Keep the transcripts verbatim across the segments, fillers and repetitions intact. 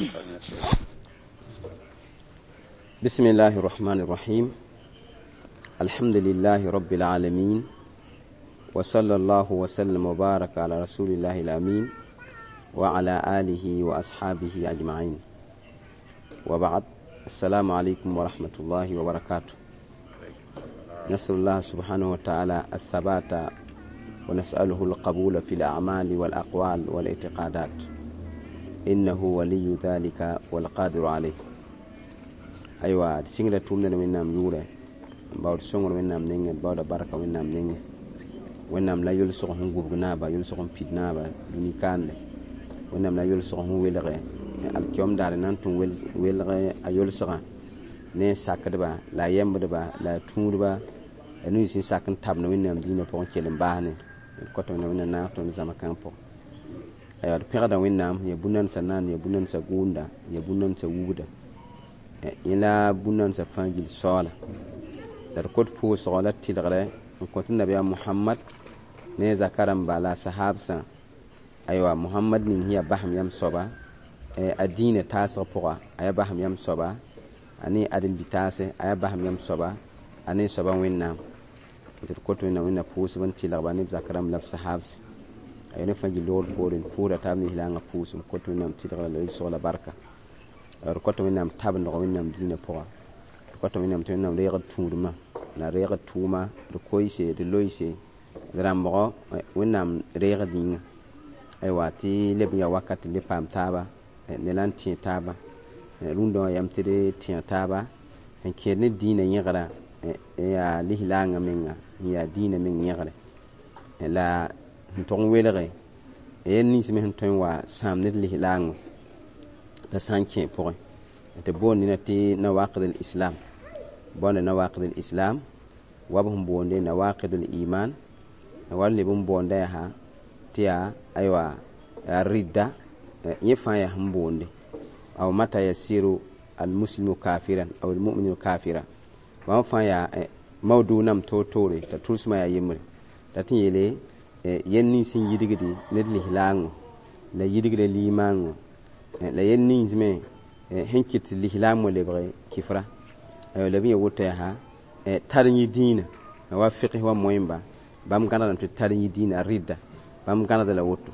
بسم الله الرحمن الرحيم الحمد لله رب العالمين وصلى الله وسلم وبارك على رسول الله الأمين وعلى آله وأصحابه أجمعين وبعد السلام عليكم ورحمة الله وبركاته. نسأل الله سبحانه وتعالى الثبات ونسأله القبول في الأعمال والأقوال والاعتقادات إنه ولي ذلك والقادر عليه. أيوة سينغرا تومنا من نام يورا باود سونغر من نام نينغ باود بركة من نام نينغ ونام لا يلسق هم غوغنابا يلسق هم بيدنابا دوني كان ونام لا يلسق هم ويلغي الكيوم دار نانتون ويلغي أيلسق ne sakadba la yembdba la tuudba enu sin sakan tabna winnam dina pon kelen bahne ko to na winna to zama kampo ayar pegada winnam ye bunan sanan ye bunan sa gunda ye bunan sa wuda ila bunan sa fangil sola dar kot pu sola tilgare ko tin nabiya muhammad ne zakaram bala sahabsa aywa muhammad nin hiya baham yam soba e adina tasra poa ay baham yam soba ani adin bitase aya baham yam soba ani soba winna dir koto winna winna pusu ban tilaba ni zakaram laf sahabs ayne fangi lord borin pura tamni hilanga pusu koto winna tilaba lo sola barka ar koto winna tab no winna dina poa koto winna to winna reega tuuma na reega tuuma do koise de loise rambo winna reega dinga ay wati lebya wakati le pam taba ne lanti taba rundo yamtire tiya taba en kene dina yigara ya lihlanga menga ya dina men yigara la ton welere en ni sime ton wa samne lihlanga da sanke pour te bonni nati nawaqid al-islam bonne nawaqid al-islam wabhum bonde nawaqid al-iman walli bum bonde ha tiya aywa ridda yefa ya hambonde أو متى يصير المسلم كافرا أو المؤمن كافرا وما فيا موضوع نم توتوري تطرس ما يمر تاتي يلي ينني سين يدغدي ندلي هلانغ لا يدغدي ليمانغ لا ينني زمي هنكت لي هلام لبغي كفرا أو لبي وتها تارني دين وافقه ومويمبا بام كان نت تارني دين ريدا بام كان دلا وتو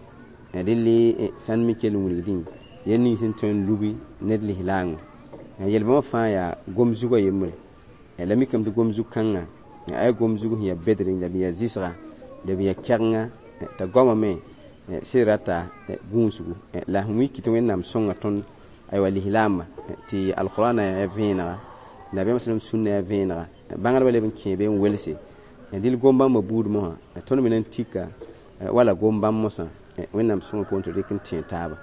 دلي سان ميكيل ولدين yenni sin ton lubi nedli hilang yelba fa ya gomzu go yemre elami kam du gomzu kanga ay gomzu ya bedrin da biya zisra da biya kyanga ta goma me sirata gunsu la humi kitwen nam songa ton ay wali hilama ti alqur'ana ya vina nabi muslim sunna ya vina bangal wale bin kebe welsi dil gomba mabud mo ton minan tika wala gomba mosa wennam songa ponto de kin taba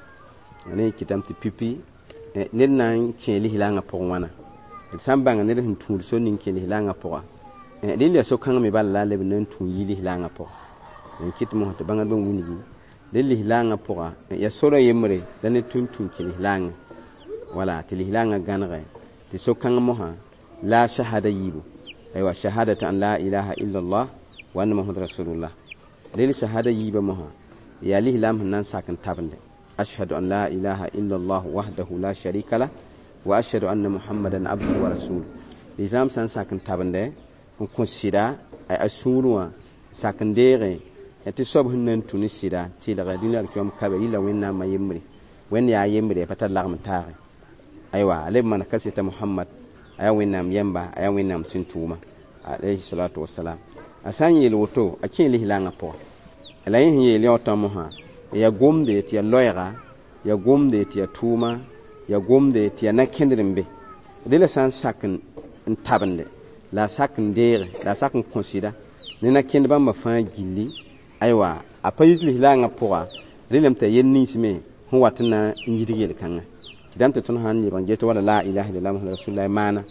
ne kitam ti pipi ne nan ke li hilanga po wana sambanga ne hin tul so nin ke li hilanga po e le so kan me balla le bin tun yi li hilanga po en kit mo to banga don wuni le li hilanga po ya soro yemre dan ne tun tun ke li hilanga wala ti li hilanga ganre ti so kan mo ha la shahada yibu aywa shahadatu an la ilaha illa allah wa anna muhammadar rasulullah le shahada yiba mo ha ya li hilam nan sakan tabande أشهد أن لا إله إلا الله وحده لا شريك له وأشهد أن محمدا عبده ورسوله لزام سان ساكن تابنده ونكونسيدا أي أسوروا ساكن ديري اتصاب هنن تونسيدا تيلغا دينا الكيوم كابري لا وين ما يمري وين يا يمري فتر لغم تاري أيوة علم من كسيت محمد أيا وين نام يمبا أيا وين نام تنتوما عليه الصلاة والسلام أسان يلوتو أكين له لانغا بو لا يهي يلوتو مها ya gomde ti ya loyra ya gomde ti ya tuma ya gomde ti ya nakendrimbe dele san sakin ntabande la sakin dere la sakin consider ne nakendba ma fa gilli aywa apayitli hilanga poa relem ta yenni sime hu watna nyidigel kanga kidam ta tun han ni ban jeto wala la ilaha illallah muhammadur rasulullah mana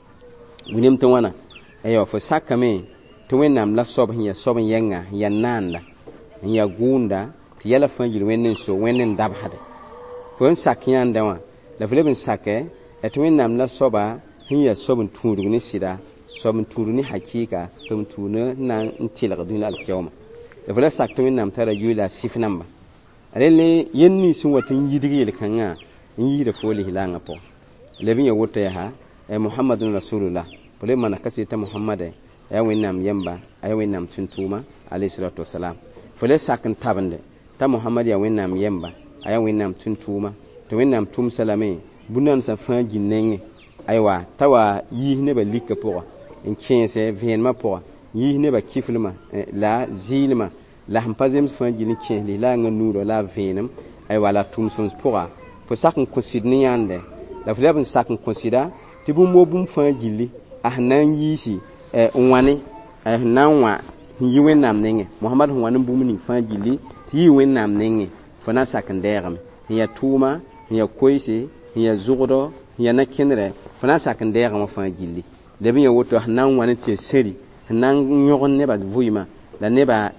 winim to wana aywa fo sakame to wenam la sob hiya sob yenga ya nanda ya gunda yala fanjil wenen so wenen dab hade fon sakyan dawa la filebin sake etwen nam la soba hiya sobun turu ni sida sobun turu ni hakika sobun tunu nan intilga dun al kiyoma la fele sakto nam tara yula sifnamba alele yenni sun watin yidigi kanga yi da fo lihlanga po lebin ya woto ya ha e muhammadun rasulullah pole mana kasi ta muhammade ya winnam yamba ay winnam tuntuma alayhi salatu wassalam fole sakin tabande ta muhammad ya winnam yamba ay winnam tuntuma to winnam tum salame bunan sa fa jinnenge aywa tawa yi ne ba likka po en kiense vienma po yi ne ba kiflma la zilma la hampazem fa jini kienli la nganuro la venam aywa la tum sons pora fo sakin considni yande la fle sakin considera ti bu mo bum fa jili ahnan yisi e wani ahnan wa yi wennam nenge muhammad wani bum ni fa jili ti wennam nenge fo na sakin deram ya tuma ya koise ya zugdo ya nakinre fo na sakin deram fa jili de bi woto ahnan wani ti seri nan yogon ne ba vuima la ne ba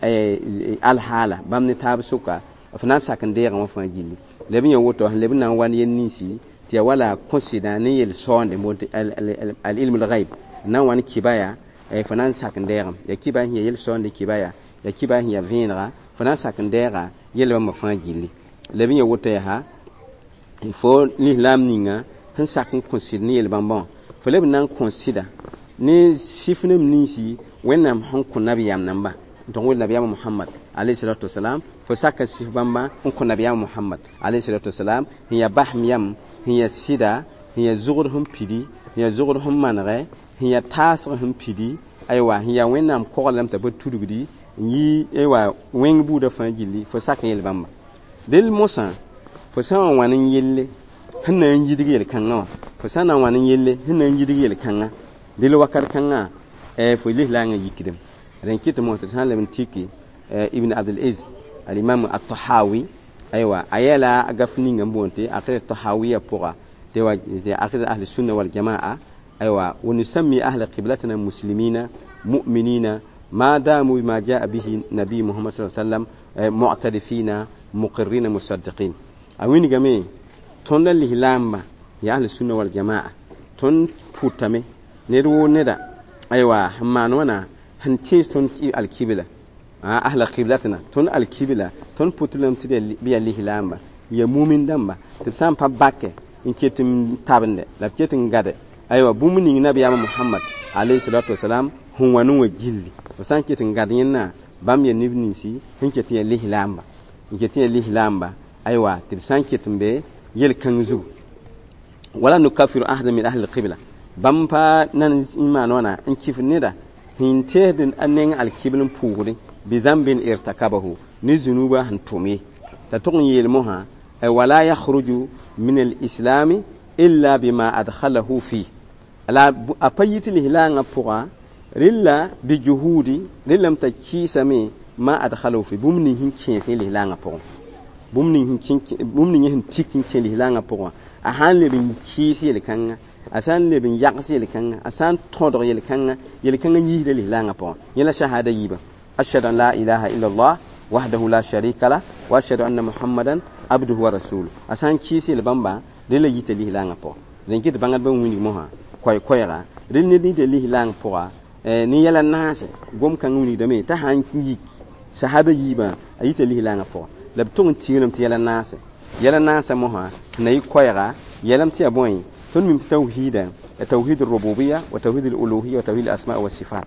al hala bam ni tab suka fo na sakin deram fa jili le bi woto le bi nan wani yenisi ti wala consider ne yel sonde mo al ilm al ghaib nan wani kibaya e fanan sakandera ya kibaya yel sonde kibaya ya kibaya ya vinra fanan sakandera yel ma fangili le bi woto ya ha il faut l'islam ninga han sakin consider ne yel bambon fo le bi nan consider ne sifne mnisi wenam hon ko nabiyam namba don wol nabiyam muhammad alayhi salatu wasalam fo sakka sif bamba hon ko nabiyam muhammad alayhi salatu wasalam hiya bahmiyam hiya sida hiya zugur hum pidi hiya zugur hum manre hiya tasr hum pidi aywa hiya wenam ko lam ta batudugdi yi aywa wen bu da fangili fo sakka yel bamba del mosa fo sawan wanin yelle hanan yidigi yel kanga fo sanan wanin yelle hanan yidigi yel kanga del wakar kanga e fo lihlanga yikidem ren kito mo ta salam tiki ibn abdul aziz al imam at-tahawi aywa ayala agafni ngambonte akre tahawiya pora dewa de akre ahli sunna wal jamaa aywa wa nusammi ahli qiblatana muslimina mu'minina ma damu ma jaa bihi nabi muhammad sallallahu alaihi wasallam mu'tadifina muqirrina musaddiqin awini game ton dal hilamba ya ahli sunna wal jamaa ton putame ne do neda aywa hamman wana hanti ton al qibla ahla qiblatana ton al qibla ton putulam tide biya lihlamba ya mumin damba tibsan pa bakke inketim tabande la ketin gade aywa bumuni nabi muhammad alayhi salatu wasalam hun wanu wa jilli san ketin gade yana bam ya nibni si hinketin ya lihlamba inketin ya lihlamba aywa tibsan ketin be yel kanzu wala nukaffiru ahada min ahli qibla bam pa nan iman wana inkifnida hintedin anen al qiblun puguri بذنب ارتكبه نزنوبا هنتومي تتغني المها ولا يخرج من الإسلام إلا بما أدخله فيه لا أبيت الهلان بقى رلا بجهودي رلا متكيسمي ما أدخله فيه بمني هنكين الهلان بقى بمني هنكين بمني هنتكين الهلان بقى أهان لبن كيسي لكان أسان لبن يقسي لكان أسان تودر يلكان يلكان يهد الهلان بقى يلا شهادة يبا أشهد أن لا إله إلا الله وحده لا شريك له وأشهد أن محمدا عبده ورسوله أسان كيسي لبامبا دل يتليه لانغ بو دين كيت بانغ بو ويني موها كوي كويرا دل ني دي ليه لانغ بو ني يلا ناس غوم كان ويني دمي تا هان ييك صحابه ييبا ايتليه لانغ بو لبتون تيلم تيلا ناس يلا ناس موها ني كويرا يلم تي ابوي تون من توحيدا توحيد الربوبيه وتوحيد الالوهيه وتوحيد الاسماء والصفات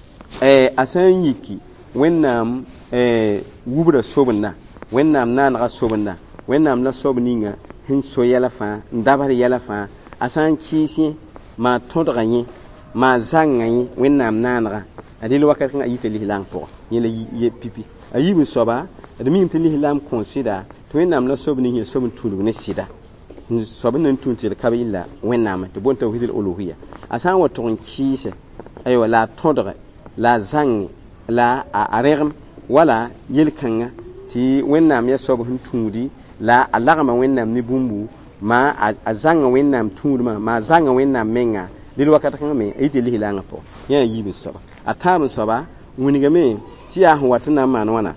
eh asan yiki wennam eh wubra sobna wennam nan ga sobna wennam na sobninga hin so yala fa ndabar yala fa asan kisi ma todra yi ma zanga yi wennam nan ga adil wakat nga yite lihlang po yele ye pipi ayi mi soba admi tin lihlam consider to wennam na sobni hi sobn tulu ne sida sobn nan tunti kabila wennam to bon tawhidul uluhiyya asan wa ton kisi ay wala todra la zang la arem wala yelkanga ti wennam ya sobo hun tungudi la alagama wennam ni bumbu ma azanga wennam tunguduma ma zanga wennam menga dil wakata kan me ite lihilanga po ya yibi soba atam soba wuniga me ti ya watna man wana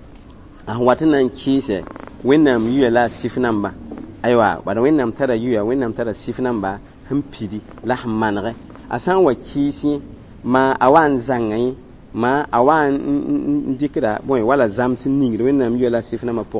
ah watna kise wennam yuya la sifnamba aywa bada wennam tada yuya wennam tada sifnamba hum pidi la manre asan wa kisi ma awan zangai ma awan dikira boy wala zamsin ningir wennam yola sifna ma pora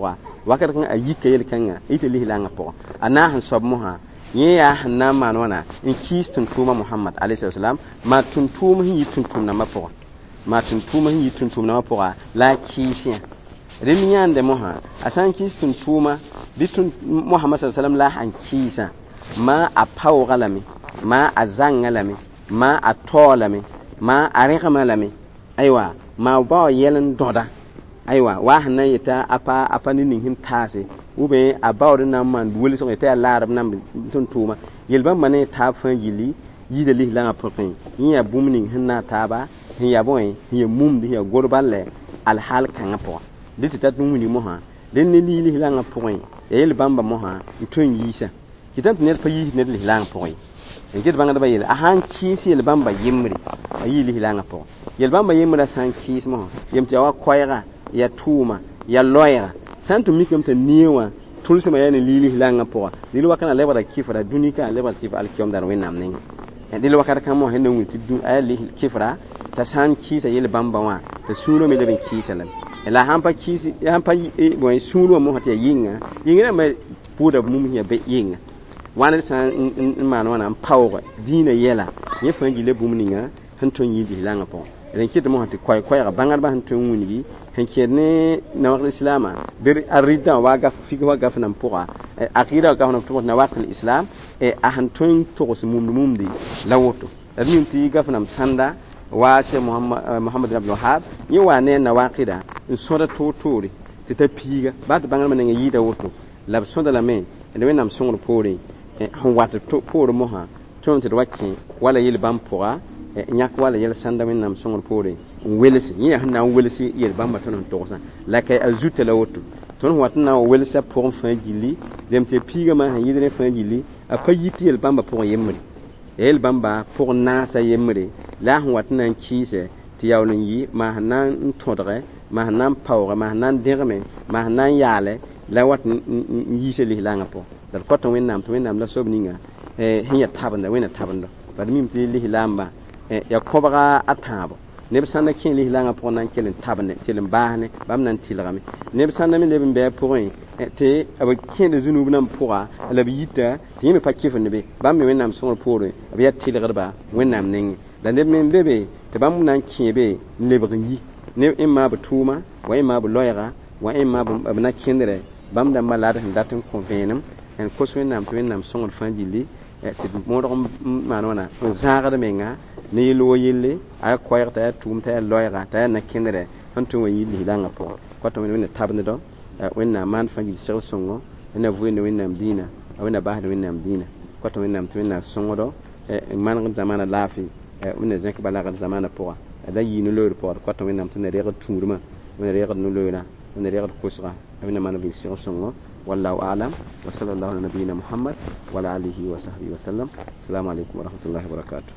wakat kan ayika yel kanga ite lihlanga po ana han sob moha ye ya hanna man wana in kistun tuma Muhammad alayhi salam ma tuntum hi tuntum na mapo ma tuntum hi tuntum na mapo la kisiya rimiyan de moha asan kistun tuma bitun Muhammad sallallahu alaihi wasallam la han kisa ma a pawgalami ma a zangalami ma a tolami ma a regamalami aywa ma ba yelen doda aywa wa hanna yita apa apa ni nin tase ube a bawde nam man wuli so yita larab nam tun tuma yelban mane ta fan yili yide li la apopin yiya bumni hinna taba hiya boy hiya mumdi hiya gorballe al hal kan apo diti tat mumni moha den ni li li la apopin yel bamba moha tun yisa kitan ne fa yi ne li la apopin en kit banga ba yel a han kisi yel bamba yimri ayi li la apo yel bamba yimra san kis mo yemti wa koyra ya tuma ya loyra santu mikem te niwa tulse ma yani lili langa po lili wakana lebara kifra dunika lebara kifra al kiyom dar wenam ning en lili wakata kamo hende wuti du ali kifra ta san kisa yel bamba wa ta suno me leben kisa lam ela hampa kisi hampa bo suno mo hata yinga yinga me puda mum hiya be yinga wana san man wana power dina yela ye fanji le bumninga hanton yidi langa po ren kit mo hata koy koy ga bangar ba hanton wuni henke ne na waqt islama bir arida waga fi waga fana mpoa akida ka hono to na waqt islam e ahantun to ko mum mumdi lawoto abin ti ga fana sanda wa she muhammad muhammad ibn wahab yi wane na waqida in soda to tori ti ta piga ba ta bangal manen yi da woto lab soda la me de wenam songro pore e hon wata to pore mo ha to ti wakki wala yil bam poa e nyak wala yel sanda men nam songro pore welsi yi hanna welsi yel bamba ton to sa la kay azuta la woto ton watna welsa pour fin gili dem te piga ma han yidre fin gili a payiti yel bamba pour yemri yel bamba pour nasa yemri la han watna kise ti yawlin yi ma hanan todre ma hanan pawre ma hanan derme ma hanan yale la wat yi se li langa po dal koton wennam to wennam la sobninga e hiya tabanda wena tabanda bad mim ti li lamba e ya kobra atabo neb sanda kin li langa po nan kelen tabne kelen bahne bam nan tilgame neb sanda min lebin be point te aba kin de zunub nan poa la biyita ti me pakifo ne be bam me wennam son pore abiya tilgarba wennam ning da neb min bebe te bam nan kin be lebrin yi ne imma batuma wa imma bu loyra wa imma bu na kindre bam da malade datin convenum en koso wennam to wennam son fanjili e te mo do manona zaagada menga ni lo yille ay koyta ya tumta ya loyra ta na kindre hantu wa yille hilanga po koto men tabne do wenna man fangi sew songo ena vuene wenna mdina wenna bahde wenna mdina koto wenna mtwenna songo do e man zamana lafi wenna zenk balaga zamana po da yino lo report koto wenna mtwenna rega turma wenna rega no loyra wenna rega kusra wenna man bi sew songo والله أعلم وصلى الله على نبينا محمد وعلى آله وصحبه وسلم السلام عليكم ورحمة الله وبركاته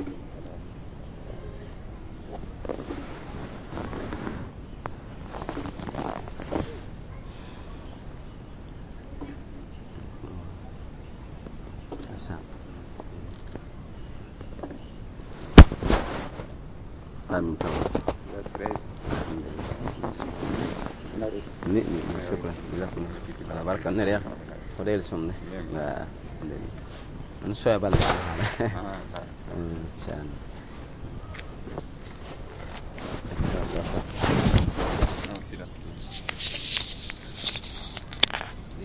آمين شكرا جزاكم الله بارك الله فيك وديل سنة لا من شاء الله ان شاء الله